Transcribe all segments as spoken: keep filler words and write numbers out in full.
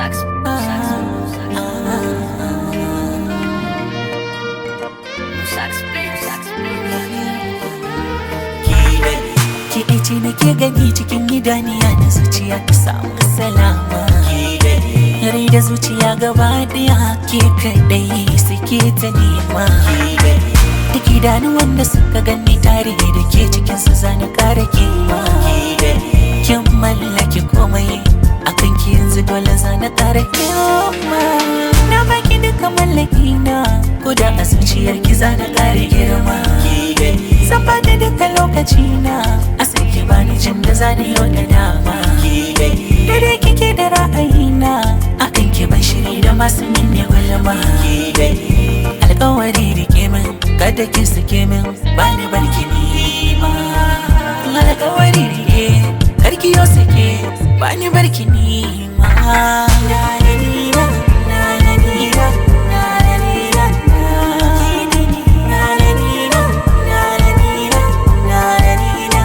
Sax, sax, sax, sax, Ki ce nake gani cikin idaniya da zuciya ta samu salama. Rai da zuciya gaba daya ke kadai suke ta nema. Duk idanu wanda suka gani tare da ke cikin su zani kara kima. Kin mallaki komai akan ki yanzu dole zani kara kima. Na baki duka mallaki na ko da a zuciyar ki zani kara girma. Zan bada duka lokaci na a sai ki bani jin da zani yau da dama. Dare kike da ra'ayina akan ki ban shiri da masu minne gulma. Alƙawari rike min kada ki sake min bani barki ni ma. Alƙawari rike karki yo sake bani barki ni ma. Na na ni na na na ni na na na ni na na na na ni na na na ni na na na ni na.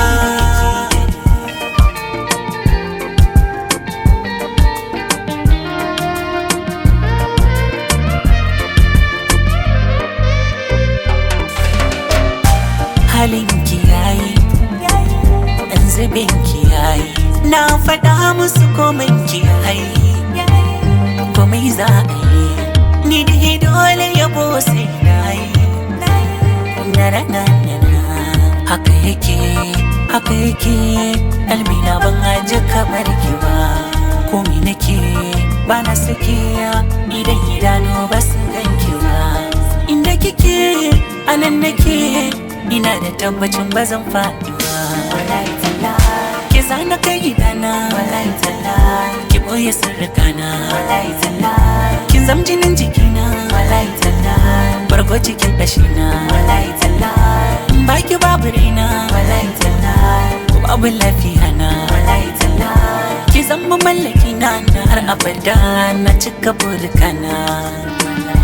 Halin kiyaye, ɗan zubin kiyaye, na faɗa musu komai kiyaye, komai za a yi, ni dai dole yabo sai na yi. Na na na na haka yake, haka yake, almina ban aji kamar ki ba, komai nake ba na sake, idan idanu ba su ganki ba. Inda kike anan nake, ina da tabbacin ba zan faɗi ba. Wallahi tallahi ki zana kai gidana. Wallahi tallahi ki boye sirrikana. Wallahi tallahi kin zam jinin jikina. Wallahi tallahi bargo cikin ƙashina. Wallahi tallahi baki babu raina. Wallahi tallahi babu lafiya na. Wallahi tallahi ki zama mallaki na har abada na cika burkana.